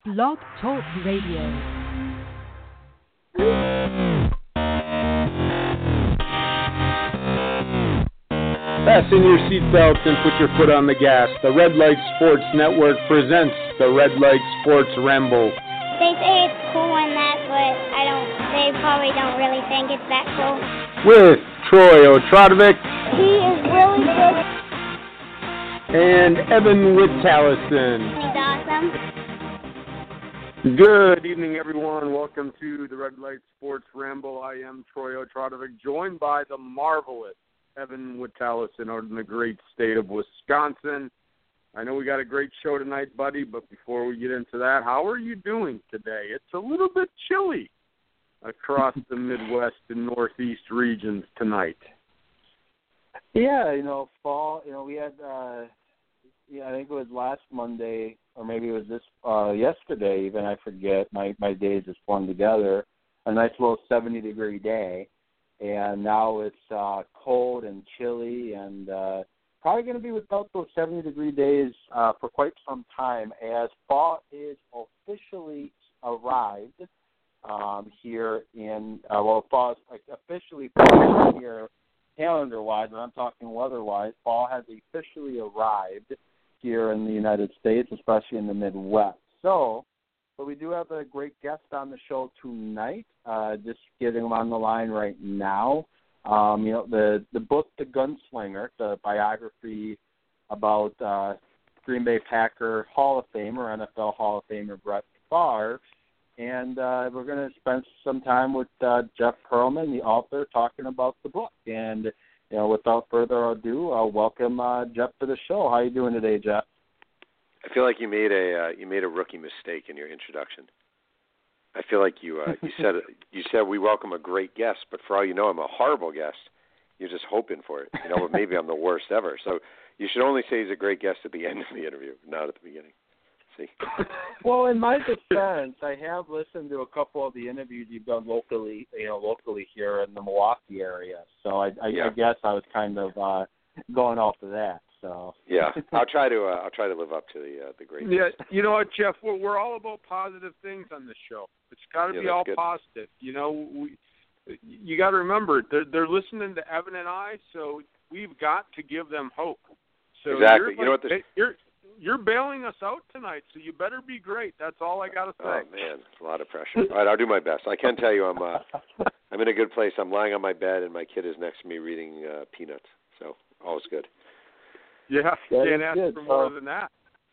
Blog Talk Radio. Fasten your seatbelts and put your foot on the gas. The Red Light Sports Network presents the Red Light Sports Ramble. They say it's cool and that, but they probably don't really think it's that cool. With Troy Otradovic. He is really good. And Evan Wittallison. He's awesome. Good evening, everyone. Welcome to the Red Light Sports Ramble. I am Troy Otradovic, joined by the marvelous Evan Wittallison out in the great state of Wisconsin. I know we got a great show tonight, buddy, but before we get into that, how are you doing today? It's a little bit chilly across the Midwest and Northeast regions tonight. Yeah, fall, we had, I think it was last Monday, or maybe it was yesterday even, I forget, my days just flung together, a nice little 70-degree day, and now it's cold and chilly, and probably going to be without those 70-degree days for quite some time, as fall is officially arrived here in, fall is officially here calendar-wise, and I'm talking weather-wise, fall has officially arrived here in the United States, especially in the Midwest. But we do have a great guest on the show tonight, just getting him on the line right now. The book, The Gunslinger, the biography about Green Bay Packer Hall of Famer, NFL Hall of Famer Brett Favre. And we're going to spend some time with Jeff Pearlman, the author, talking about the book. And, without further ado, I'll welcome Jeff to the show. How are you doing today, Jeff? I feel like you made a rookie mistake in your introduction. I feel like you said we welcome a great guest, but for all you know, I'm a horrible guest. You're just hoping for it, but maybe I'm the worst ever. So you should only say he's a great guest at the end of the interview, not at the beginning. See? Well, in my defense, I have listened to a couple of the interviews you've done locally here in the Milwaukee area. So I guess I was kind of going off of that. So yeah, I'll try to live up to the greatness. Yeah, you know what, Jeff? We're all about positive things on this show. It's got to be all good. Positive. You got to remember they're listening to Evan and I, so we've got to give them hope. So exactly. You're bailing us out tonight, so you better be great. That's all I got to say. Oh man, it's a lot of pressure. All right, I'll do my best. I can tell you I'm in a good place. I'm lying on my bed, and my kid is next to me reading Peanuts. So all's good. Yeah, can't ask for more than that.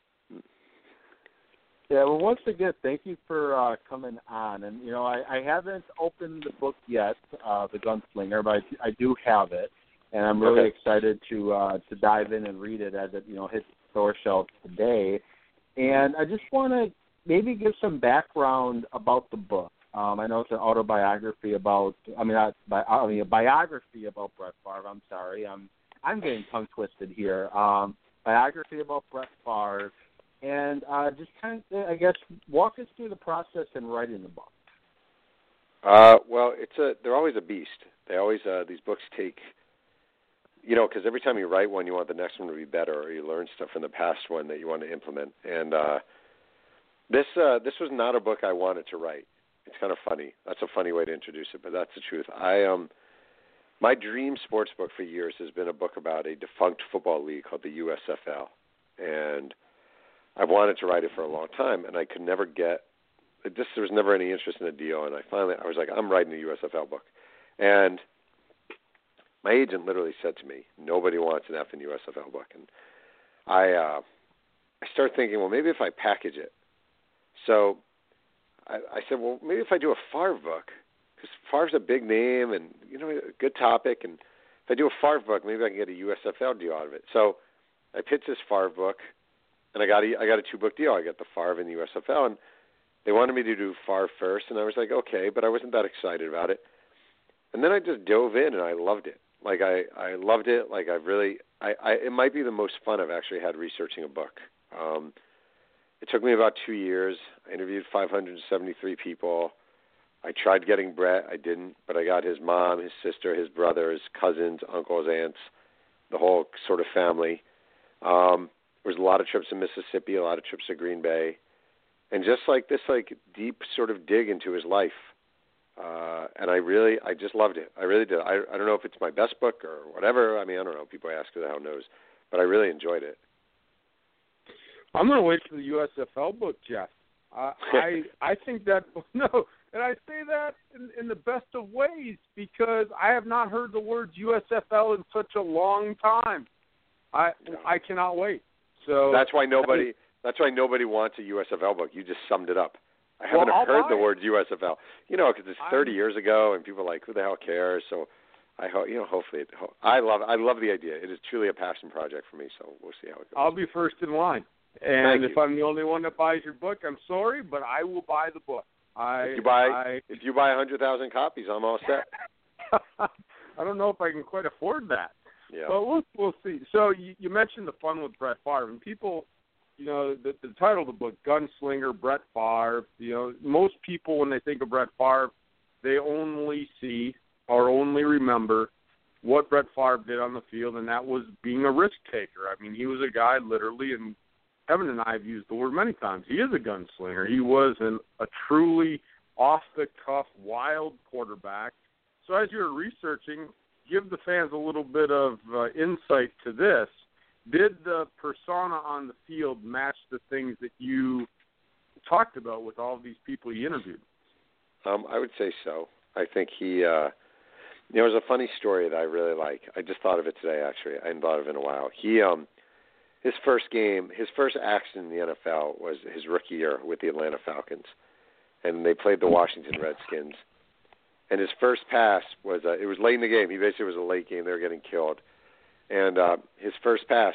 Yeah, well, once again, thank you for coming on. And, I haven't opened the book yet, The Gunslinger, but I do have it. And I'm really excited to dive in and read it as it, hits the store shelves today. And I just want to maybe give some background about the book. I know it's an autobiography a biography about Brett Favre. I'm sorry. I'm getting tongue twisted here. Biography about Brett Favre, and just kind of, I guess, walk us through the process in writing the book. Well, they're always a beast. They always these books take, because every time you write one, you want the next one to be better, or you learn stuff from the past one that you want to implement. And this was not a book I wanted to write. It's kind of funny. That's a funny way to introduce it, but that's the truth. My dream sports book for years has been a book about a defunct football league called the USFL. And I've wanted to write it for a long time, and I could never there was never any interest in the deal. And I was like, I'm writing a USFL book. And my agent literally said to me, nobody wants an effing USFL book. And I started thinking, well, maybe if I package it. So I said, well, maybe if I do a Favre book, because Favre's a big name and, a good topic. And if I do a Favre book, maybe I can get a USFL deal out of it. So I pitched this Favre book, and I got a 2-book deal. I got the Favre and the USFL, and they wanted me to do Favre first, and I was like, okay, but I wasn't that excited about it. And then I just dove in, and I loved it. Like, I loved it. Like, it might be the most fun I've actually had researching a book. It took me about 2 years. I interviewed 573 people. I tried getting Brett. I didn't, but I got his mom, his sister, his brother, his cousins, uncles, aunts, the whole sort of family. There was a lot of trips to Mississippi, a lot of trips to Green Bay. and just like this, like deep sort of dig into his life. And I just loved it. I really did. I don't know if it's my best book or whatever. I mean, I don't know. People ask who the hell knows, but I really enjoyed it. I'm going to wait for the USFL book, Jeff. I think that no, and I say that in the best of ways because I have not heard the words USFL in such a long time. I cannot wait. So that's why nobody wants a USFL book. You just summed it up. I haven't heard the word USFL, because it's 30 years ago, and people are like, who the hell cares? So I hope, hopefully, I love the idea. It is truly a passion project for me. So we'll see how it goes. I'll be first in line, and if I'm the only one that buys your book, I'm sorry, but I will buy the book. If you buy 100,000 copies, I'm all set. I don't know if I can quite afford that. Yeah. But we'll see. So you mentioned the fun with Brett Favre, and people. The title of the book, Gunslinger, Brett Favre, most people when they think of Brett Favre, they only see or only remember what Brett Favre did on the field, and that was being a risk taker. I mean, he was a guy literally, and Evan and I have used the word many times, he is a gunslinger. He was a truly off-the-cuff, wild quarterback. So as you're researching, give the fans a little bit of insight to this. Did the persona on the field match the things that you talked about with all of these people you interviewed? I would say so. I think he, there's a funny story that I really like. I just thought of it today, actually. I hadn't thought of it in a while. He, his first action in the NFL was his rookie year with the Atlanta Falcons. And they played the Washington Redskins. And his first pass was, it was late in the game. He basically was a late game. They were getting killed. And his first pass,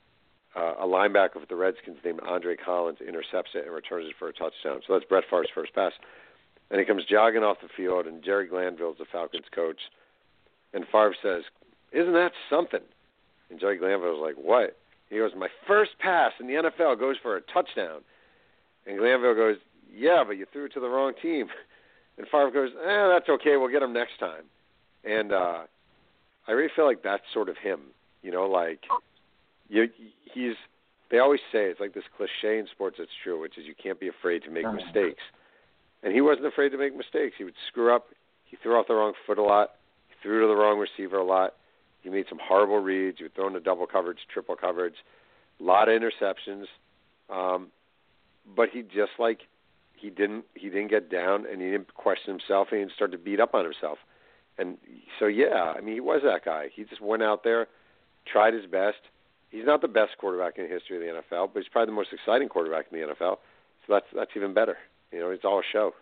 a linebacker for the Redskins named Andre Collins intercepts it and returns it for a touchdown. So that's Brett Favre's first pass. And he comes jogging off the field, and Jerry Glanville's the Falcons coach. And Favre says, "Isn't that something?" And Jerry Glanville's like, "What?" He goes, "My first pass in the NFL goes for a touchdown." And Glanville goes, "Yeah, but you threw it to the wrong team." And Favre goes, "That's okay. We'll get him next time." And I really feel like that's sort of him. They always say, it's like this cliche in sports that's true, which is you can't be afraid to make mistakes. And he wasn't afraid to make mistakes. He would screw up. He threw off the wrong foot a lot. He threw to the wrong receiver a lot. He made some horrible reads. He would throw into double coverage, triple coverage, a lot of interceptions. But he didn't get down, and he didn't question himself, and he didn't start to beat up on himself. And so, he was that guy. He just went out there, tried his best. He's not the best quarterback in the history of the NFL, but he's probably the most exciting quarterback in the NFL. So that's even better. It's all a show.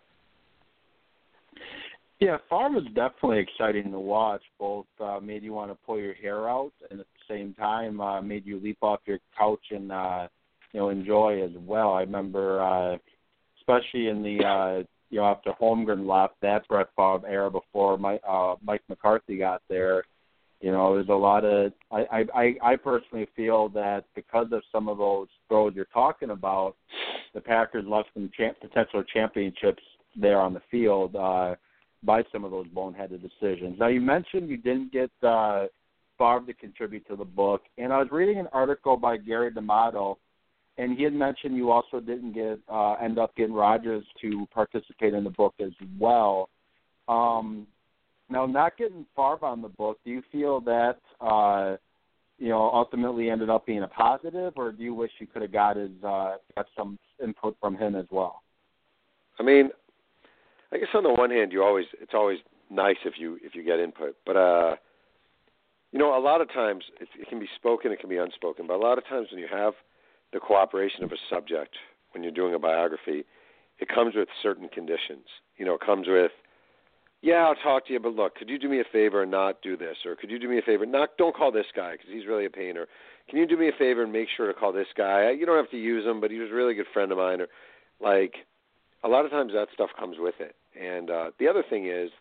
Yeah, Favre was definitely exciting to watch. Both made you want to pull your hair out, and at the same time made you leap off your couch and enjoy as well. I remember, especially in the after Holmgren left, that Brett Favre era before Mike McCarthy got there. There's a lot of I personally feel that because of some of those throws you're talking about, the Packers left some potential championships there on the field by some of those boneheaded decisions. Now, you mentioned you didn't get Favre to contribute to the book, and I was reading an article by Gary D'Amato, and he had mentioned you also didn't end up getting Rodgers to participate in the book as well. Now, not getting Favre on the book, do you feel that ultimately ended up being a positive, or do you wish you could have got some input from him as well? I mean, I guess on the one hand, it's always nice if you get input, but a lot of times it can be spoken, it can be unspoken. But a lot of times when you have the cooperation of a subject, when you're doing a biography, it comes with certain conditions. It comes with, I'll talk to you, but look, could you do me a favor and not do this? Or could you do me a favor and don't call this guy because he's really a pain? Or can you do me a favor and make sure to call this guy? You don't have to use him, but he was a really good friend of mine. Or a lot of times that stuff comes with it. And the other thing is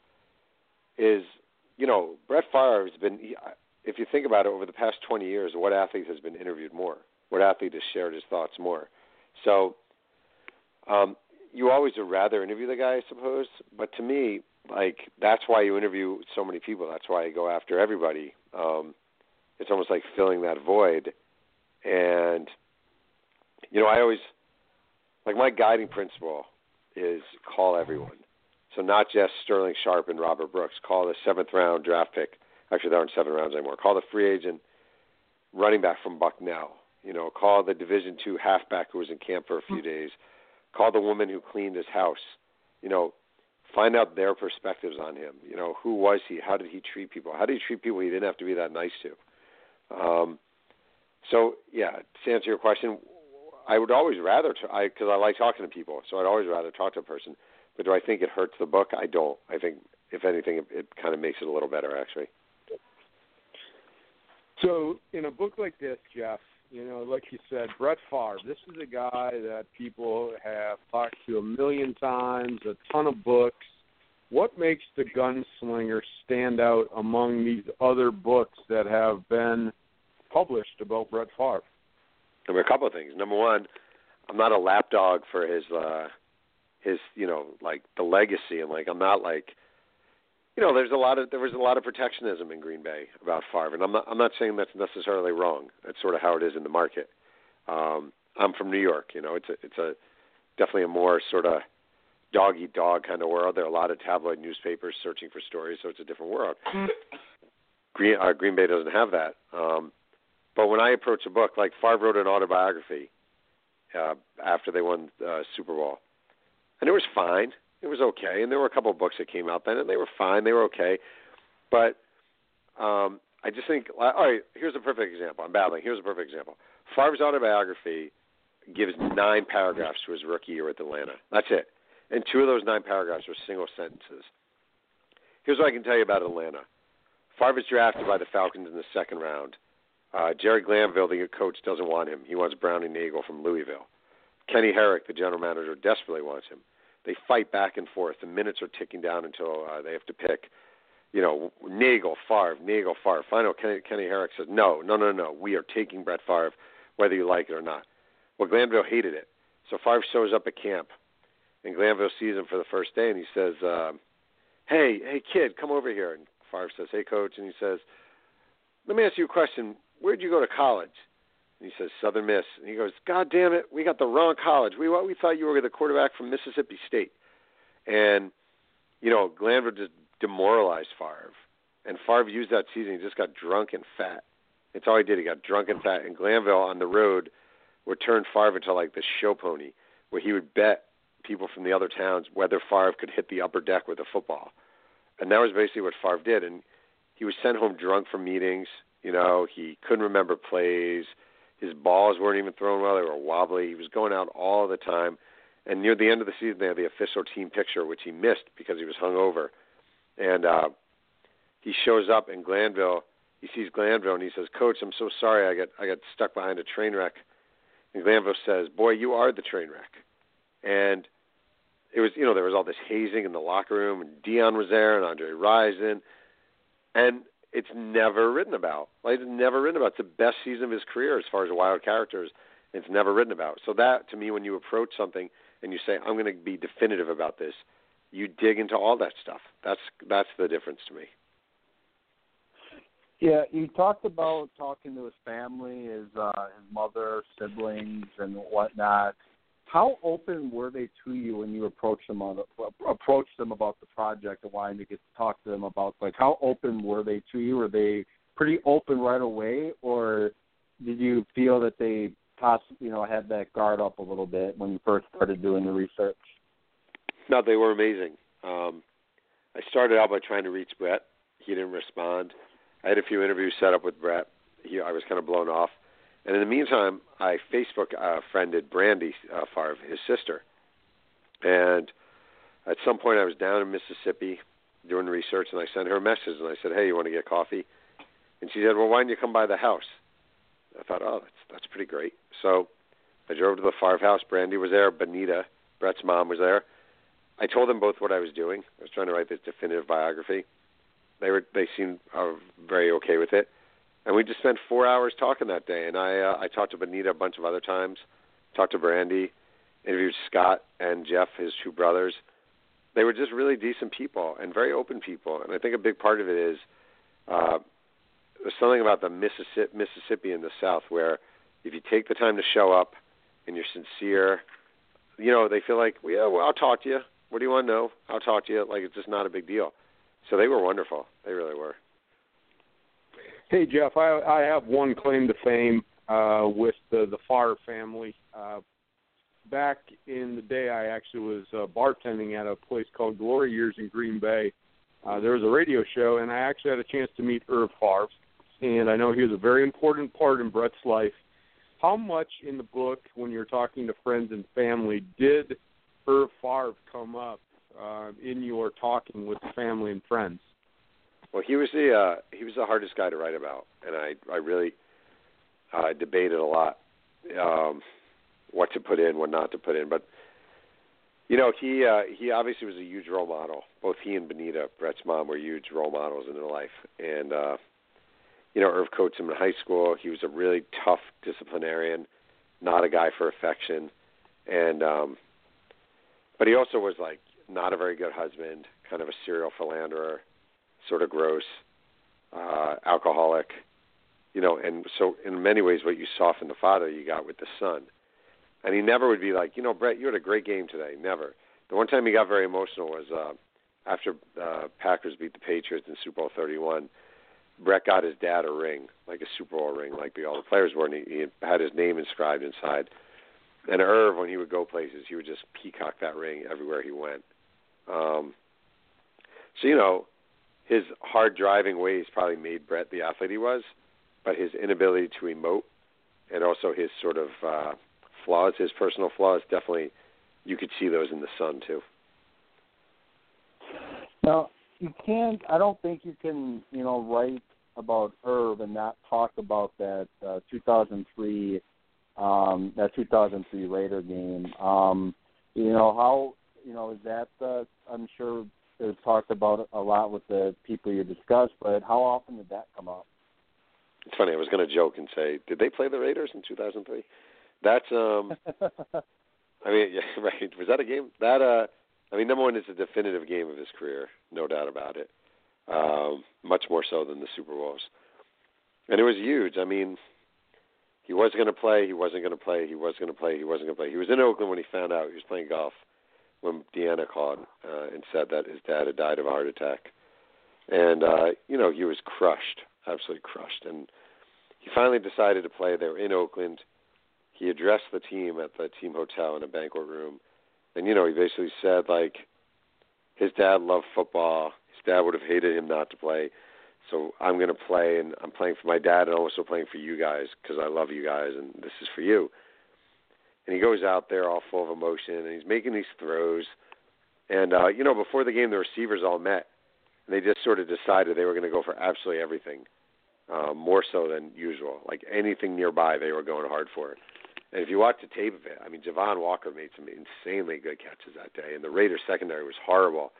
Brett Favre has been, if you think about it, over the past 20 years, what athlete has been interviewed more? What athlete has shared his thoughts more? So you always would rather interview the guy, I suppose. But to me, that's why you interview so many people. That's why you go after everybody. It's almost like filling that void. And, I always, like my guiding principle is call everyone. So not just Sterling Sharp and Robert Brooks. Call the 7th round draft pick. Actually, there aren't 7 rounds anymore. Call the free agent running back from Bucknell. Call the Division II halfback who was in camp for a few days. Call the woman who cleaned his house. Find out their perspectives on him. Who was he? How did he treat people? How did he treat people he didn't have to be that nice to? So, yeah, to answer your question, I would always rather, because I like talking to people, so I'd always rather talk to a person. But do I think it hurts the book? I don't. I think, if anything, it kind of makes it a little better, actually. So in a book like this, Jeff, like you said, Brett Favre, this is a guy that people have talked to a million times, a ton of books. What makes The Gunslinger stand out among these other books that have been published about Brett Favre? There were a couple of things. Number one, I'm not a lapdog for his like the legacy, and I'm not like, there was a lot of protectionism in Green Bay about Favre, and I'm not saying that's necessarily wrong. That's sort of how it is in the market. I'm from New York, it's a definitely a more sort of dog eat dog kind of world. There are a lot of tabloid newspapers searching for stories, so it's a different world. Green Bay doesn't have that. But when I approach a book, like Favre wrote an autobiography after they won Super Bowl, and it was fine. It was okay, and there were a couple of books that came out then, and they were fine. They were okay. But I just think, all right, here's a perfect example. I'm babbling. Here's a perfect example. Favre's autobiography gives 9 paragraphs to his rookie year with Atlanta. That's it. And 2 of those 9 paragraphs were single sentences. Here's what I can tell you about Atlanta. Favre was drafted by the Falcons in the 2nd round. Jerry Glanville, the coach, doesn't want him. He wants Brownie Nagel from Louisville. Kenny Herrick, the general manager, desperately wants him. They fight back and forth. The minutes are ticking down until they have to pick, Nagel, Favre. Finally, Kenny Herrick says, no. We are taking Brett Favre, whether you like it or not. Well, Glanville hated it. So Favre shows up at camp, and Glanville sees him for the first day, and he says, hey, kid, come over here. And Favre says, hey, coach. And he says, let me ask you a question. Where'd you go to college? And he says, Southern Miss. And he goes, God damn it, we got the wrong college. We thought you were the quarterback from Mississippi State. And, Glanville just demoralized Favre. And Favre used that season. He just got drunk and fat. That's all he did. He got drunk and fat. And Glanville on the road would turn Favre into like the show pony, where he would bet people from the other towns whether Favre could hit the upper deck with a football. And that was basically what Favre did. And he was sent home drunk from meetings. He couldn't remember plays. His balls weren't even thrown well. They were wobbly. He was going out all the time. And near the end of the season, they had the official team picture, which he missed because he was hungover. And he shows up in Glanville. He sees Glanville, and he says, Coach, I'm so sorry. I got stuck behind a train wreck. And Glanville says, boy, you are the train wreck. And it was, there was all this hazing in the locker room, and Dion was there, and Andre Rison. And it's never written about. It's never written about. It's the best season of his career as far as wild characters. It's never written about. So that, to me, when you approach something and you say, I'm going to be definitive about this, you dig into all that stuff. That's the difference to me. Yeah, you talked about talking to his family, his mother, siblings, and whatnot. How open were they to you when you approached them about the project and wanting to get to talk to them about, how open were they to you? Were they pretty open right away, or did you feel that they possibly, had that guard up a little bit when you first started doing the research? No, they were amazing. I started out by trying to reach Brett. He didn't respond. I had a few interviews set up with Brett. I was kind of blown off. And in the meantime, I Facebook friended Brandy Favre, his sister. And at some point I was down in Mississippi doing research, and I sent her a message, and I said, hey, you want to get coffee? And she said, well, why don't you come by the house? I thought, oh, that's pretty great. So I drove to the Favre house. Brandy was there. Benita, Brett's mom, was there. I told them both what I was doing. I was trying to write this definitive biography. They seemed very okay with it. And we just spent 4 hours talking that day. And I talked to Benita a bunch of other times, talked to Brandy, interviewed Scott and Jeff, his 2 brothers. They were just really decent people and very open people. And I think a big part of it is there's something about the Mississippi in the South where if you take the time to show up and you're sincere, they feel like, well, yeah, well, I'll talk to you. What do you want to know? I'll talk to you. Like, it's just not a big deal. So they were wonderful. They really were. Hey, Jeff, I have one claim to fame with the Favre family. Back in the day, I actually was bartending at a place called Glory Years in Green Bay. There was a radio show, and I actually had a chance to meet Irv Favre, and I know he was a very important part in Brett's life. How much in the book, when you're talking to friends and family, did Irv Favre come up in your talking with family and friends? Well, he was the hardest guy to write about, and I really debated a lot what to put in, what not to put in. But he obviously was a huge role model. Both he and Benita, Brett's mom, were huge role models in their life. And Irv coached him in high school. He was a really tough disciplinarian, not a guy for affection, and but he also was like not a very good husband, kind of a serial philanderer, sort of gross, alcoholic, and so in many ways what you saw from the father you got with the son. And he never would be like, Brett, you had a great game today. Never. The one time he got very emotional was after Packers beat the Patriots in Super Bowl 31. Brett got his dad a ring, like a Super Bowl ring, like all the players were, and he had his name inscribed inside. And Irv, when he would go places, he would just peacock that ring everywhere he went. So, his hard driving ways probably made Brett the athlete he was, but his inability to emote and also his sort of flaws, his personal flaws, definitely you could see those in the son too. Now, I don't think you can, write about Irv and not talk about that 2003 Raider game. Is that, I'm sure it was talked about a lot with the people you discussed, but how often did that come up? It's funny, I was going to joke and say, did they play the Raiders in 2003? That's, yeah, right. Was that a game? That, number one, it's a definitive game of his career, no doubt about it. Much more so than the Super Bowls. And it was huge. He was going to play, he wasn't going to play, he was going to play, he wasn't going to play. He was in Oakland when he found out he was playing golf when Deanna called and said that his dad had died of a heart attack. And, he was crushed, absolutely crushed. And he finally decided to play. They were in Oakland. He addressed the team at the team hotel in a banquet room. And, he basically said, his dad loved football. His dad would have hated him not to play. So I'm going to play, and I'm playing for my dad and also playing for you guys because I love you guys, and this is for you. And he goes out there all full of emotion, and he's making these throws. And, before the game, the receivers all met. And they just sort of decided they were going to go for absolutely everything, more so than usual. Like anything nearby, they were going hard for it. And if you watch the tape of it, Javon Walker made some insanely good catches that day, and the Raiders secondary was horrible.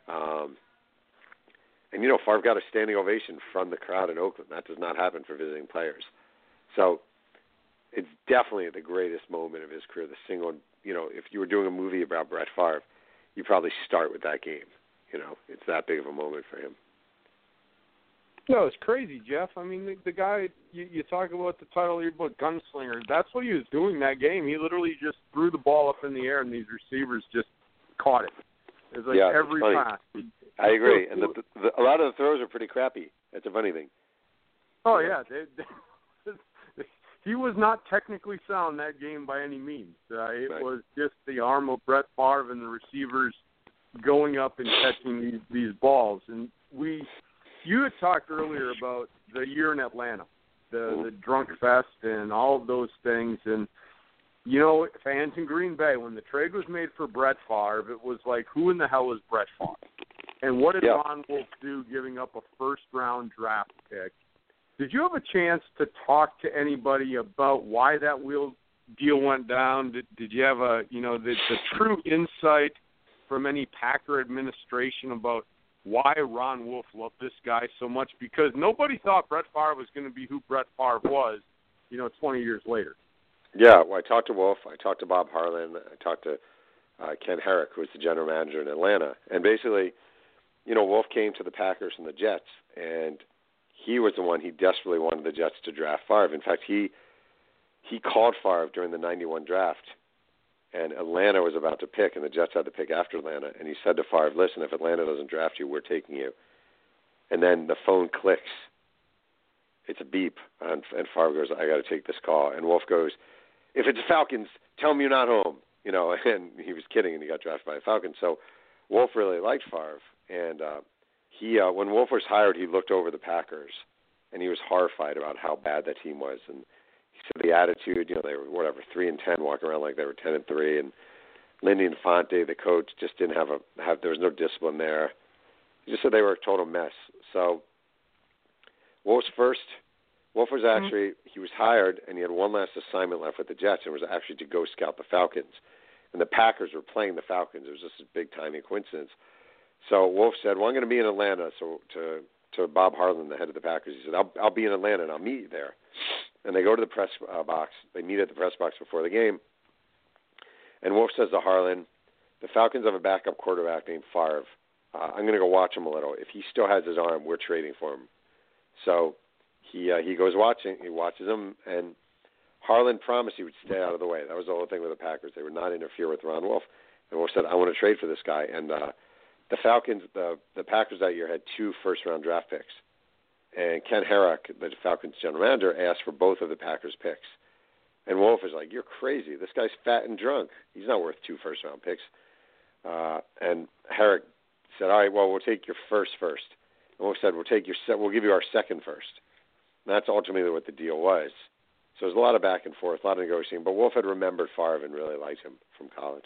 And, Favre got a standing ovation from the crowd in Oakland. That does not happen for visiting players. So it's definitely the greatest moment of his career. The single, if you were doing a movie about Brett Favre, you'd probably start with that game. It's that big of a moment for him. No, it's crazy, Jeff. The guy, you talk about the title of your book, Gunslinger. That's what he was doing that game. He literally just threw the ball up in the air, and these receivers just caught it. It was like every pass. I agree. And a lot of the throws are pretty crappy. That's a funny thing. Oh, yeah. He was not technically sound that game by any means. It was just the arm of Brett Favre and the receivers going up and catching these balls. And you had talked earlier about the year in Atlanta, the drunk fest and all of those things. And, fans in Green Bay, when the trade was made for Brett Favre, it was like, who in the hell is Brett Favre? And what did Ron Wolf do giving up a first-round draft pick? Did you have a chance to talk to anybody about why that deal went down? Did you have the true insight from any Packer administration about why Ron Wolf loved this guy so much? Because nobody thought Brett Favre was going to be who Brett Favre was, 20 years later. Yeah, well, I talked to Wolf. I talked to Bob Harlan. I talked to Ken Herrick, who was the general manager in Atlanta. And basically, Wolf came to the Packers and the Jets, and he was the one, he desperately wanted the Jets to draft Favre. In fact, he called Favre during the 91 draft and Atlanta was about to pick, and the Jets had to pick after Atlanta. And he said to Favre, listen, if Atlanta doesn't draft you, we're taking you. And then the phone clicks. It's a beep, and Favre goes, I got to take this call. And Wolf goes, if it's the Falcons, tell me you're not home. You know, and he was kidding, and he got drafted by the Falcons. So Wolf really liked Favre. And when Wolf was hired, he looked over the Packers, and he was horrified about how bad that team was. And he said the attitude, you know, they were 3-10, walking around like they were 10-3, and Lindy Infante, the coach, just didn't have there was no discipline there. He just said they were a total mess. So Wolf was actually, he was hired, and he had one last assignment left with the Jets, and it was actually to go scout the Falcons. And the Packers were playing the Falcons. It was just a big-timing coincidence. So Wolf said, well, I'm going to be in Atlanta. So to Bob Harlan, the head of the Packers, he said, I'll be in Atlanta, and I'll meet you there. And they go to the press box. They meet at the press box before the game. And Wolf says to Harlan, the Falcons have a backup quarterback named Favre. I'm going to go watch him a little. If he still has his arm, we're trading for him. So he goes watching. He watches him, and Harlan promised he would stay out of the way. That was the whole thing with the Packers. They would not interfere with Ron Wolf. And Wolf said, I want to trade for this guy. And the Falcons, the Packers that year had 2 first-round draft picks. And Ken Herrick, the Falcons general manager, asked for both of the Packers' picks. And Wolf is like, you're crazy. This guy's fat and drunk. He's not worth 2 first-round picks. And Herrick said, all right, well, we'll take your first. And Wolf said, we'll give you our second first. And that's ultimately what the deal was. So there's a lot of back and forth, a lot of negotiating. But Wolf had remembered Favre and really liked him from college.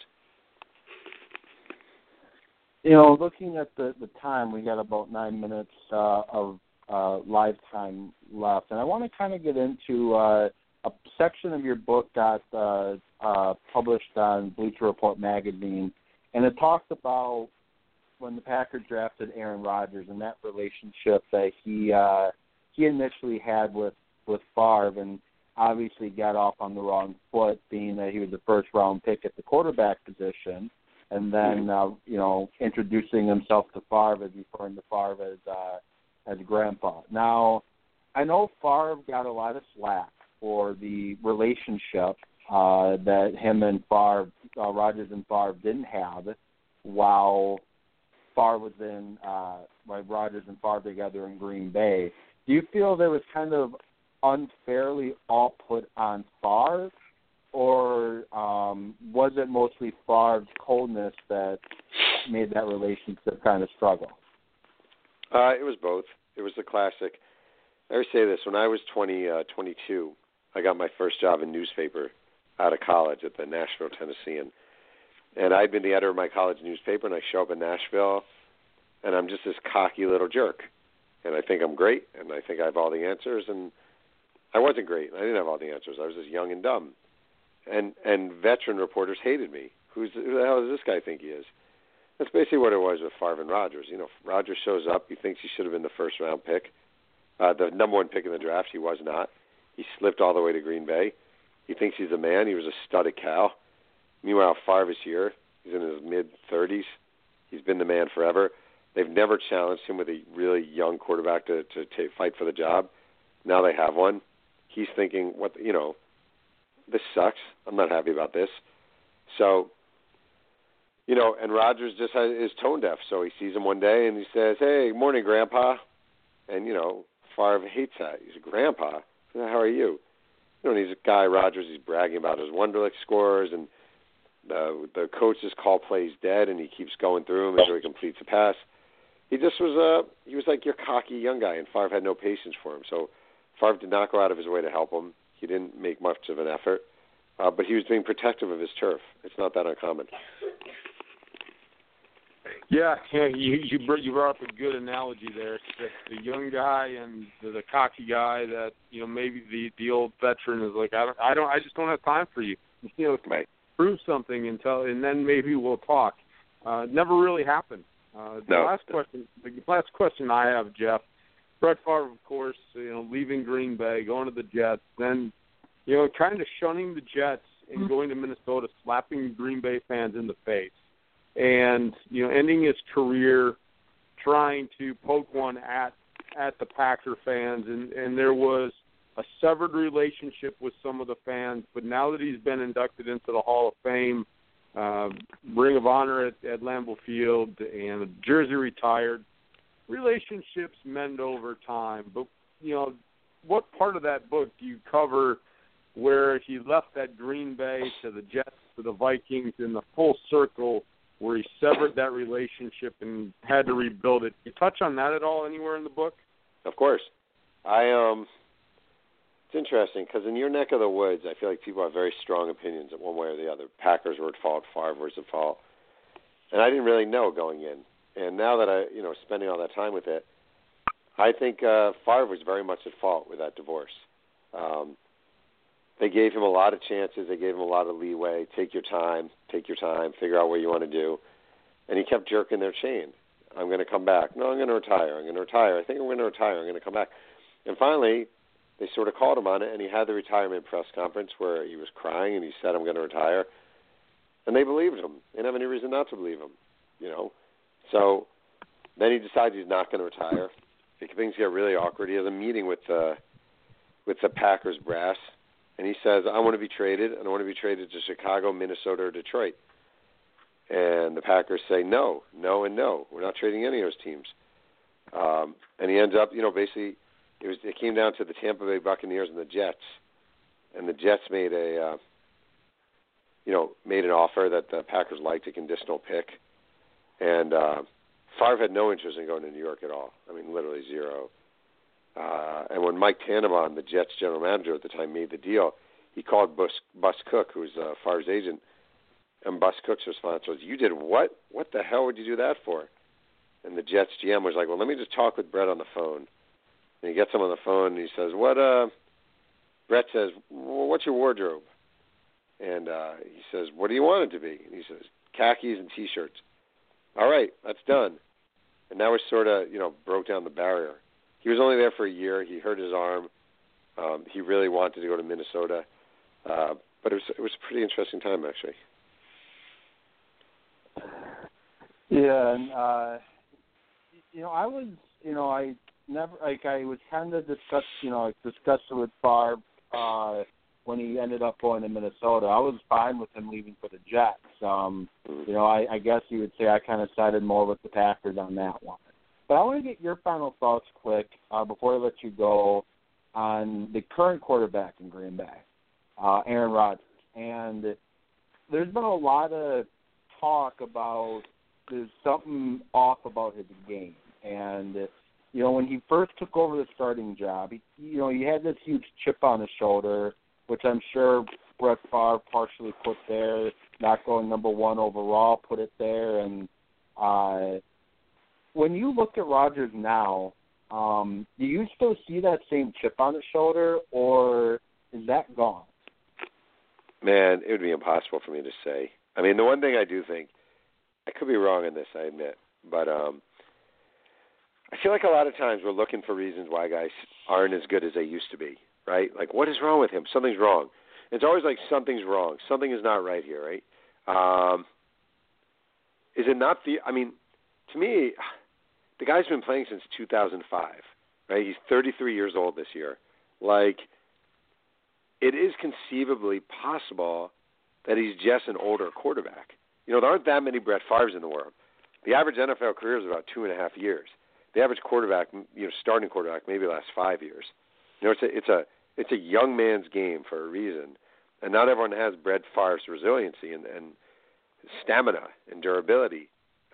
You know, looking at the time, we got about 9 minutes of live time left. And I want to kind of get into a section of your book got published on Bleacher Report magazine. And it talks about when the Packers drafted Aaron Rodgers and that relationship that he initially had with Favre, and obviously got off on the wrong foot, being that he was the first-round pick at the quarterback position, and then introducing himself to Favre as referring to Favre as grandpa. Now, I know Favre got a lot of slack for the relationship that him and Favre, Rodgers and Favre didn't have while Favre was in, Rodgers and Favre together in Green Bay. Do you feel there was kind of unfairly all put on Favre, or was it mostly Favre's coldness that made that relationship kind of struggle? It was both. It was the classic. I always say this. When I was 22, I got my first job in newspaper out of college at the Nashville Tennessean. And I'd been the editor of my college newspaper, and I show up in Nashville, and I'm just this cocky little jerk. And I think I'm great, and I think I have all the answers. And I wasn't great. I didn't have all the answers. I was just young and dumb. And veteran reporters hated me. Who the hell does this guy think he is? That's basically what it was with Favre and Rodgers. You know, Rodgers shows up. He thinks he should have been the first-round pick. The number 1 pick in the draft. He was not. He slipped all the way to Green Bay. He thinks he's a man. He was a stud at Cal. Meanwhile, Favre is here. He's in his mid-30s. He's been the man forever. They've never challenged him with a really young quarterback to fight for the job. Now they have one. He's thinking, this sucks. I'm not happy about this. So, and Rodgers just is tone deaf. So he sees him one day and he says, hey, morning, Grandpa. And, Favre hates that. He's a grandpa. How are you? And he's a guy, Rodgers, he's bragging about his Wonderlic scores, and the coach's call plays dead, and he keeps going through them until he completes a pass. He just was he was like your cocky young guy, and Favre had no patience for him. So Favre did not go out of his way to help him. He didn't make much of an effort, but he was being protective of his turf. It's not that uncommon. Yeah, you brought up a good analogy there. The young guy and the cocky guy that maybe the old veteran is like, I just don't have time for you. Right. Prove something and then maybe we'll talk. Never really happened. The last question I have, Jeff. Brett Favre, of course, leaving Green Bay, going to the Jets, then kind of shunning the Jets and going to Minnesota, slapping Green Bay fans in the face. And, ending his career trying to poke one at the Packer fans. And there was a severed relationship with some of the fans. But now that he's been inducted into the Hall of Fame, Ring of Honor at Lambeau Field, and jersey retired. Relationships mend over time, but, what part of that book do you cover where he left that Green Bay to the Jets to the Vikings in the full circle where he severed that relationship and had to rebuild it? Do you touch on that at all anywhere in the book? Of course. It's interesting because in your neck of the woods, I feel like people have very strong opinions of one way or the other. Packers were at fault, Favre was at fault. And I didn't really know going in. And now that spending all that time with it, I think Favre was very much at fault with that divorce. They gave him a lot of chances. They gave him a lot of leeway. Take your time, figure out what you want to do. And he kept jerking their chain. I'm going to come back. No, I'm going to retire. I think I'm going to retire. I'm going to come back. And finally, they sort of called him on it, and he had the retirement press conference where he was crying, and he said, I'm going to retire. And they believed him. They didn't have any reason not to believe him, So then he decides he's not going to retire. Things get really awkward. He has a meeting with the Packers brass, and he says, I want to be traded, and I want to be traded to Chicago, Minnesota, or Detroit. And the Packers say, no, and no. We're not trading any of those teams. And he ends up, basically, it came down to the Tampa Bay Buccaneers and the Jets. And the Jets made made an offer that the Packers liked, a conditional pick. And Favre had no interest in going to New York at all. I mean, literally zero. And when Mike Tannenbaum, the Jets general manager at the time, made the deal, he called Bus Cook, who was Favre's agent, and Bus Cook's response was, you did what? What the hell would you do that for? And the Jets GM was like, well, let me just talk with Brett on the phone. And he gets him on the phone, and he says, Brett says, well, what's your wardrobe? And he says, what do you want it to be? And he says, khakis and T-shirts. All right, that's done. And that was sort of, broke down the barrier. He was only there for a year. He hurt his arm. He really wanted to go to Minnesota. But it was a pretty interesting time, actually. Yeah, and, I was, I never, I was kind of discussed it with Favre when he ended up going to Minnesota. I was fine with him leaving for the Jets. I guess you would say I kind of sided more with the Packers on that one. But I want to get your final thoughts quick before I let you go on the current quarterback in Green Bay, Aaron Rodgers. And there's been a lot of talk about there's something off about his game. And, when he first took over the starting job, he had this huge chip on his shoulder, which I'm sure Brett Favre partially put there, not going number one overall, put it there. And when you look at Rodgers now, do you still see that same chip on his shoulder, or is that gone? Man, it would be impossible for me to say. I mean, the one thing I do think, I could be wrong in this, I admit, but I feel like a lot of times we're looking for reasons why guys aren't as good as they used to be, right? Like, what is wrong with him? Something's wrong. It's always like something's wrong. Something is not right here, right? Is it not to me, the guy's been playing since 2005, right? He's 33 years old this year. Like, it is conceivably possible that he's just an older quarterback. There aren't that many Brett Favres in the world. The average NFL career is about 2.5 years. The average quarterback, starting quarterback, maybe lasts 5 years. It's a young man's game for a reason, and not everyone has Brett Favre's resiliency and stamina and durability.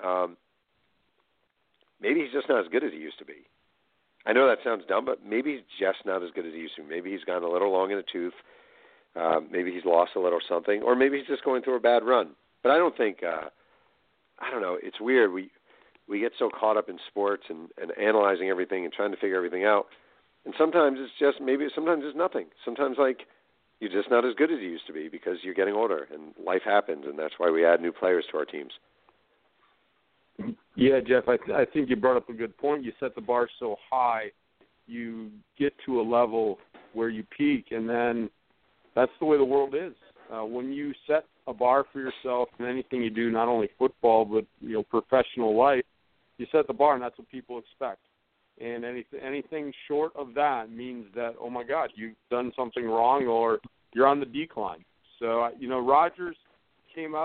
Maybe he's just not as good as he used to be. I know that sounds dumb, but maybe he's just not as good as he used to be. Maybe he's gone a little long in the tooth. Maybe he's lost a little something, or maybe he's just going through a bad run. But I don't think, I don't know, it's weird. We get so caught up in sports and analyzing everything and trying to figure everything out. And sometimes it's just sometimes it's nothing. Sometimes, you're just not as good as you used to be because you're getting older and life happens, and that's why we add new players to our teams. Yeah, Jeff, I think you brought up a good point. You set the bar so high, you get to a level where you peak, and then that's the way the world is. When you set a bar for yourself in anything you do, not only football but professional life, you set the bar, and that's what people expect. And anything short of that means that, oh my God, you've done something wrong or you're on the decline. So Rodgers came out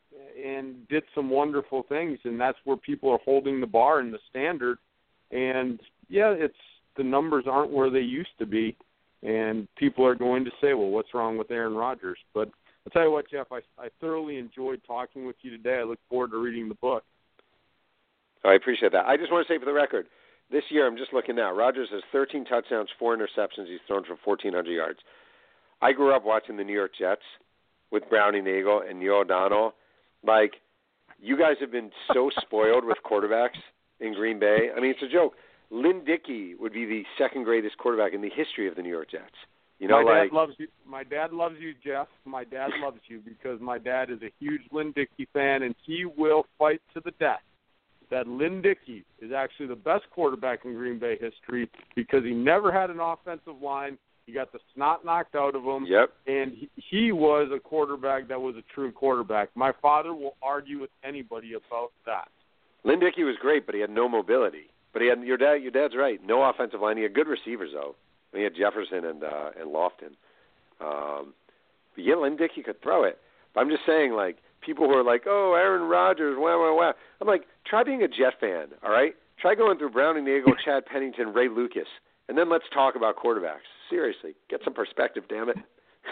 and did some wonderful things, and that's where people are holding the bar and the standard. And, yeah, the numbers aren't where they used to be, and people are going to say, well, what's wrong with Aaron Rodgers? But I'll tell you what, Jeff, I thoroughly enjoyed talking with you today. I look forward to reading the book. I appreciate that. I just want to say for the record, this year, I'm just looking now, Rodgers has 13 touchdowns, 4 interceptions. He's thrown for 1,400 yards. I grew up watching the New York Jets with Brownie Nagel and Neil O'Donnell. Like, you guys have been so spoiled with quarterbacks in Green Bay. I mean, it's a joke. Lynn Dickey would be the second greatest quarterback in the history of the New York Jets. You know, my dad loves you. My dad loves you, Jeff. My dad loves you because my dad is a huge Lynn Dickey fan, and he will fight to the death that Lynn Dickey is actually the best quarterback in Green Bay history because he never had an offensive line. He got the snot knocked out of him. Yep. And he was a quarterback that was a true quarterback. My father will argue with anybody about that. Lynn Dickey was great, but he had no mobility. But he had your dad's right. No offensive line. He had good receivers though. He had Jefferson and Lofton. But yeah, Lynn Dickey could throw it. But I'm just saying, like, people who are like, oh, Aaron Rodgers, wow. I'm like, try being a Jet fan, all right? Try going through Browning Nagel, Chad Pennington, Ray Lucas, and then let's talk about quarterbacks. Seriously, get some perspective, damn it.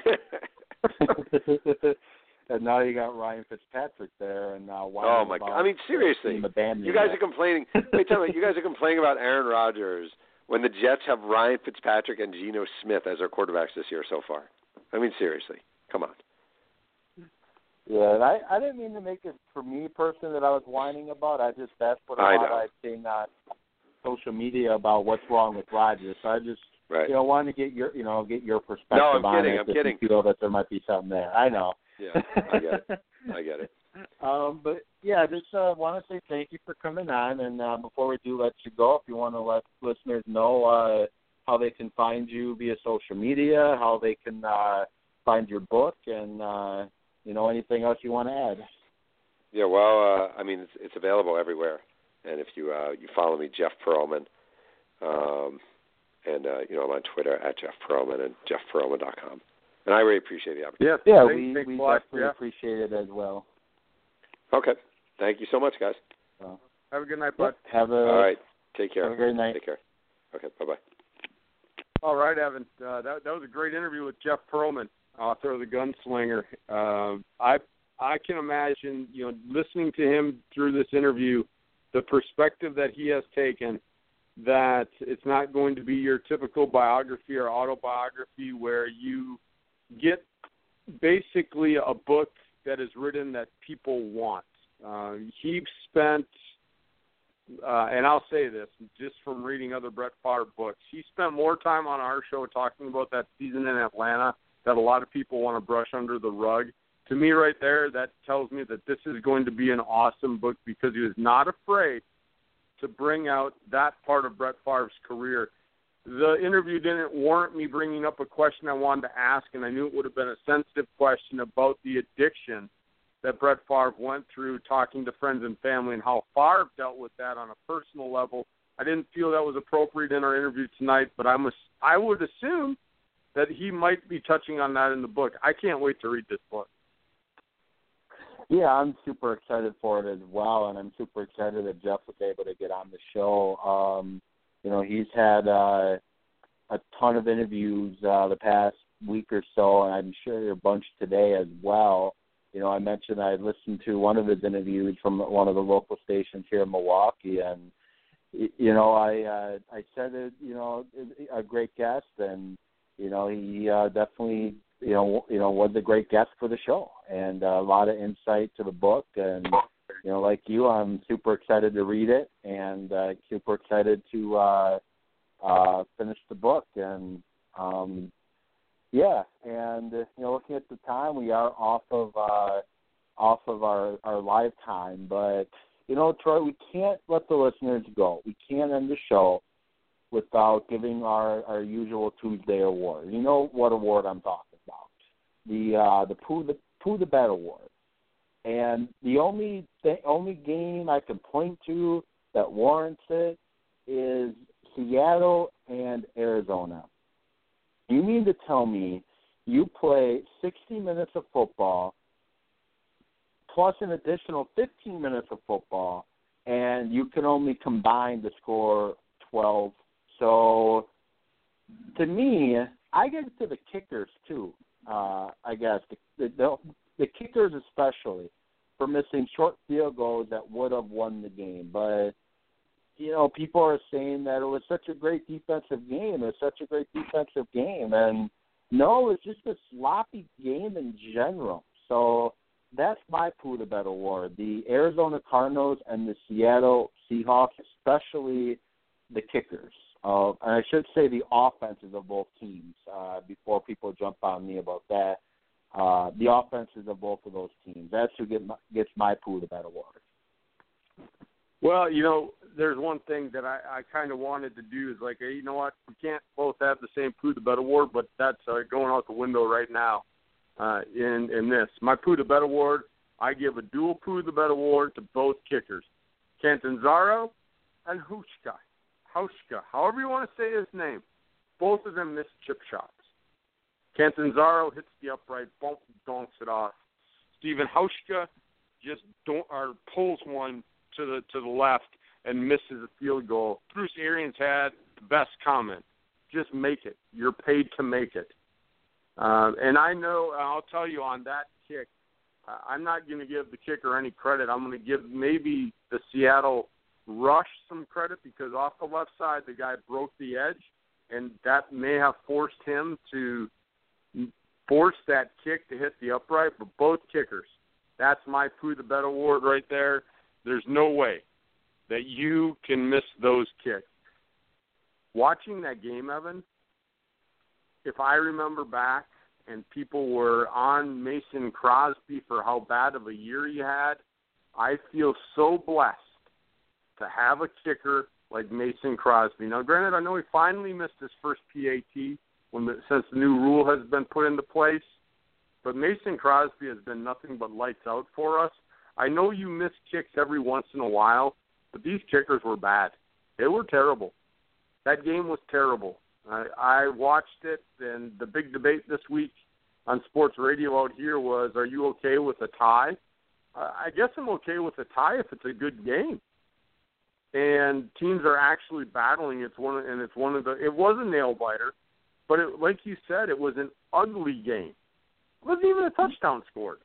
And now you got Ryan Fitzpatrick there, and now oh my God! I mean, seriously, you guys are complaining. Wait, tell me, you guys are complaining about Aaron Rodgers when the Jets have Ryan Fitzpatrick and Geno Smith as their quarterbacks this year so far. I mean, seriously, come on. Yeah, and I didn't mean to make it for me personally that I was whining about. That's what I've seen on social media about what's wrong with Rodgers. So I just wanted to get your perspective on it. I'm kidding. You feel that there might be something there. I know. Yeah, I get it. But yeah, I just want to say thank you for coming on. And before we do let you go, if you want to let listeners know how they can find you via social media, how they can find your book, and anything else you want to add. Yeah, well, I mean, it's available everywhere. And if you follow me, Jeff Pearlman, and I'm on Twitter at Jeff Pearlman and jeffpearlman.com. And I really appreciate the opportunity. Yeah, we definitely appreciate it as well. Okay. Thank you so much, guys. Have a good night, bud. All right. Take care. Have a great night. Take care. Okay, bye-bye. All right, Evan. That was a great interview with Jeff Pearlman, author of The Gunslinger. I can imagine, listening to him through this interview, the perspective that he has taken, that it's not going to be your typical biography or autobiography where you get basically a book that is written that people want. He spent, and I'll say this, just from reading other Brett Favre books, he spent more time on our show talking about that season in Atlanta that a lot of people want to brush under the rug. To me right there, that tells me that this is going to be an awesome book because he was not afraid to bring out that part of Brett Favre's career. The interview didn't warrant me bringing up a question I wanted to ask, and I knew it would have been a sensitive question about the addiction that Brett Favre went through, talking to friends and family, and how Favre dealt with that on a personal level. I didn't feel that was appropriate in our interview tonight, but I would assume that he might be touching on that in the book. I can't wait to read this book. Yeah, I'm super excited for it as well, and I'm super excited that Jeff was able to get on the show. He's had a ton of interviews the past week or so, and I'm sure a bunch today as well. I mentioned I listened to one of his interviews from one of the local stations here in Milwaukee, and I said it, a great guest, and he definitely was a great guest for the show, and a lot of insight to the book. And like you, I'm super excited to read it, and super excited to finish the book. And looking at the time, we are off of our live time, but Troy, we can't let the listeners go. We can't end the show without giving our usual Tuesday award. You know what award I'm talking about? The Pooh the Bet award. And the only game I can point to that warrants it is Seattle and Arizona. You mean to tell me you play 60 minutes of football plus an additional 15 minutes of football, and you can only combine to score 12. So, to me, I get to the kickers too. I guess the kickers especially for missing short field goals that would have won the game. But people are saying that it was such a great defensive game. And no, it's just a sloppy game in general. So that's my Pooh the Bet award. The Arizona Cardinals and the Seattle Seahawks, especially the kickers. And I should say the offenses of both teams before people jump on me about that. The offenses of both of those teams. That's who gets my Pooh the Bet award. Well, there's one thing that I kind of wanted to do is like, hey, you know what? We can't both have the same Pooh the Bet award, but that's going out the window right now in this. My Pooh the Bet award, I give a dual Pooh the Bet award to both kickers, Catanzaro and Hauschka, however you want to say his name. Both of them missed chip shots. Catanzaro hits the upright, donks it off. Stephen Hauschka just pulls one to the left and misses a field goal. Bruce Arians had the best comment: just make it. You're paid to make it. And I know, I'll tell you on that kick, I'm not going to give the kicker any credit. I'm going to give maybe the Seattle rush some credit because off the left side, the guy broke the edge, and that may have forced him to force that kick to hit the upright. But both kickers, that's my Pooh the Bet award right there. There's no way that you can miss those kicks. Watching that game, Evan, if I remember back and people were on Mason Crosby for how bad of a year he had, I feel so blessed to have a kicker like Mason Crosby. Now, granted, I know he finally missed his first PAT since the new rule has been put into place, but Mason Crosby has been nothing but lights out for us. I know you miss kicks every once in a while, but these kickers were bad. They were terrible. That game was terrible. I watched it, and the big debate this week on sports radio out here was, are you okay with a tie? I guess I'm okay with a tie if it's a good game. And teams are actually battling. It was a nail biter, but like you said, it was an ugly game. It wasn't even a touchdown scored.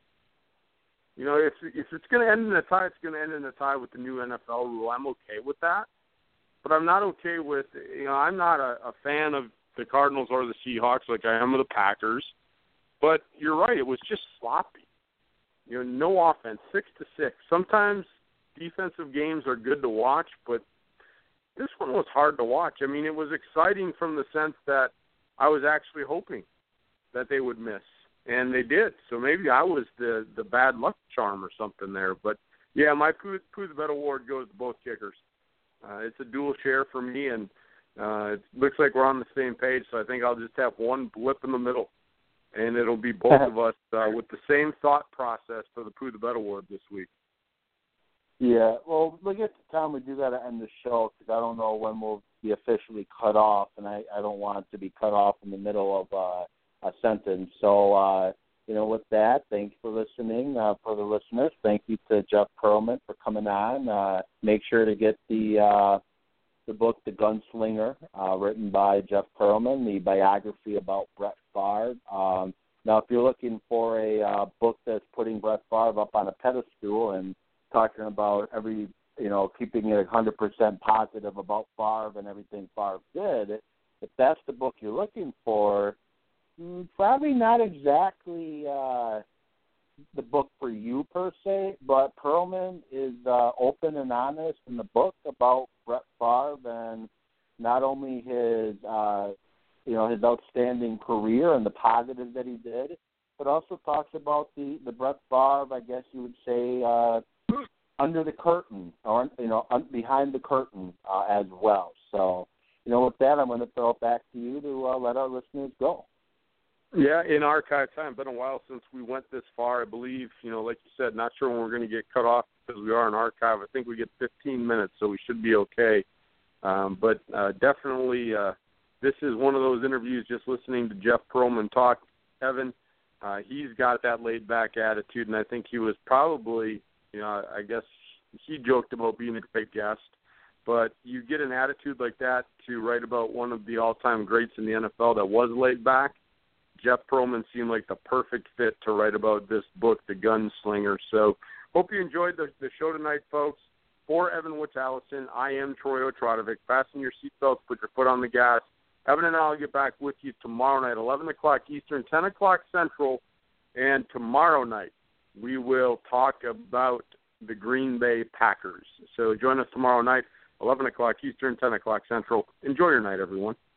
If it's going to end in a tie, it's going to end in a tie with the new NFL rule. I'm okay with that. But I'm not okay with, I'm not a fan of the Cardinals or the Seahawks like I am of the Packers. But you're right, it was just sloppy. No offense, 6-6. Sometimes defensive games are good to watch, but this one was hard to watch. I mean, it was exciting from the sense that I was actually hoping that they would miss. And they did. So maybe I was the bad luck charm or something there. But, yeah, my Pooh the Bet award goes to both kickers. It's a dual share for me, and it looks like we're on the same page, so I think I'll just have one blip in the middle, and it'll be both of us with the same thought process for the Pooh the Bet award this week. Yeah, well, look at the time we do got to end the show because I don't know when we'll be officially cut off, and I don't want it to be cut off in the middle of a sentence. So, with that, thanks for listening. For the listeners, thank you to Jeff Pearlman for coming on. Make sure to get the book, The Gunslinger, written by Jeff Pearlman, the biography about Brett Favre. Now, if you're looking for a book that's putting Brett Favre up on a pedestal and talking about keeping it 100% positive about Favre and everything Favre did, if that's the book you're looking for, probably not exactly the book for you per se, but Pearlman is open and honest in the book about Brett Favre and not only his his outstanding career and the positives that he did, but also talks about the Brett Favre, I guess you would say, under the curtain or behind the curtain as well. So, with that, I'm going to throw it back to you to let our listeners go. Yeah, in archive time. It's been a while since we went this far. I believe, like you said, not sure when we're going to get cut off because we are in archive. I think we get 15 minutes, so we should be okay. But definitely this is one of those interviews just listening to Jeff Pearlman talk. Evan, He's got that laid-back attitude, and I think he was probably, I guess he joked about being a great guest. But you get an attitude like that to write about one of the all-time greats in the NFL that was laid back. Jeff Pearlman seemed like the perfect fit to write about this book, The Gunslinger. So hope you enjoyed the show tonight, folks. For Evan Witalison, I am Troy Otradovic. Fasten your seatbelts, put your foot on the gas. Evan and I will get back with you tomorrow night, 11 o'clock Eastern, 10 o'clock Central. And tomorrow night we will talk about the Green Bay Packers. So join us tomorrow night. 11 o'clock Eastern, 10 o'clock Central. Enjoy your night, everyone.